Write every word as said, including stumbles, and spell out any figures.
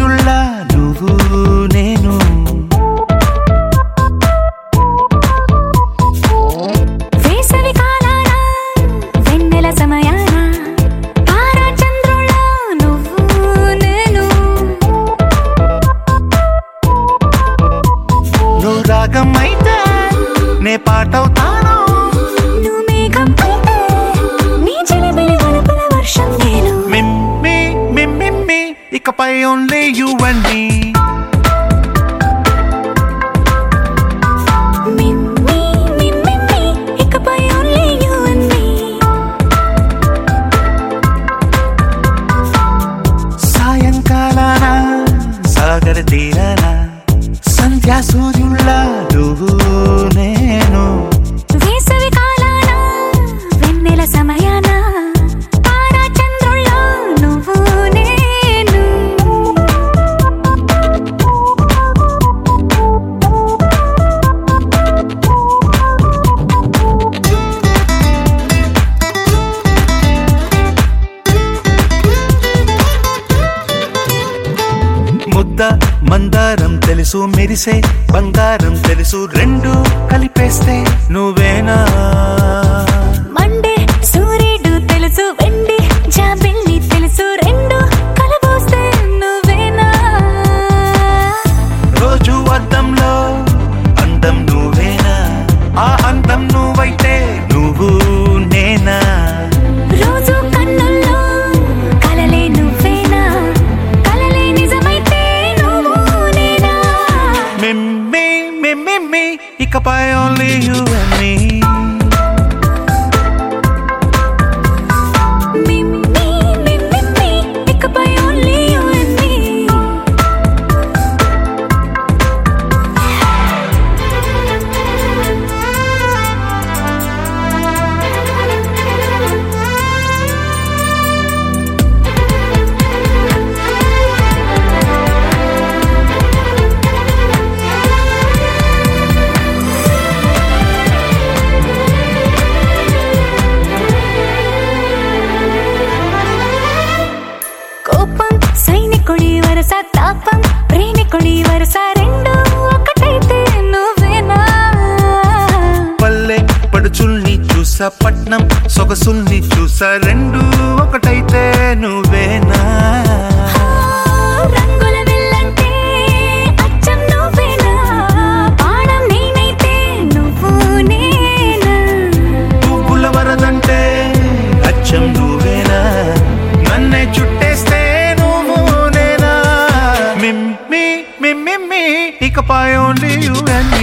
సూర్యుళ్ళ నువ్వు నేను వేసవి కాలాన వెన్నెల సమయాన తారా చంద్రుళ్ళ నువ్వు నేను నువ్వు రాగం అయితే నే పాటవుతాను నువ్వు మేఘం అయితే నీ చిలిపిలి వలపుల వర్షం నేను మిమ్మి మిమ్మి ఇకపై ఓన్లీ యు అండ్ మీ మిమ్మి మిమ్మి ఇకపై ఓన్లీ యు అండ్ మీ సాయంకాలాన సాగర తీరాన సంధ్యా సూర్యుళ్ళ నువ్వు నేను వేసవి కాలాన వెన్నెల సమయాన తారా చంద్రుళ్ళ నువ్వు నేను ముద్ద మందారం తెలుసు మెరిసే బంగారం తెలుసు రెండు కలిపేస్తే నువ్వేనా మండే సూర్యుడు తెలుసు వెండి జాబిల్లి తెలుసు రెండు కలబోస్తే నువ్వేనా రోజు అద్దంలో అందం నువ్వేనా ఆ అందం నువ్వైతే నువ్వు నేనా రోజు కన్నుల్లో కలలే నువ్వేనా కలలే నిజమైతే నువ్వు నేనా మిమ్మి మిమ్మి ఇకపై ఓన్లీ యు అండ్ మీ మిమ్మి మిమ్మి ఇకపై ఓన్లీ యు అండ్ మీ కోపం సైనికుడి వరస తాపం ప్రేమికుడి వరస రెండు ఒకటైతే నువ్వేనా పల్లె పడుచుల్ని చూసా పట్నం సొగసుల్ని చూసా రెండు ఒకటైతే నువ్వేనా రంగుల వెల్లంటే అచ్చం నువ్వేనా పాడం నేనైతే నువ్వు నేనా పువ్వుల వరదంటే అచ్చం నువ్వేనా నన్నే చుట్టేస్తే నువ్వు నేనా మిమ్మి మిమ్మి ఇకపై ఓన్లీ యు అండ్ మీ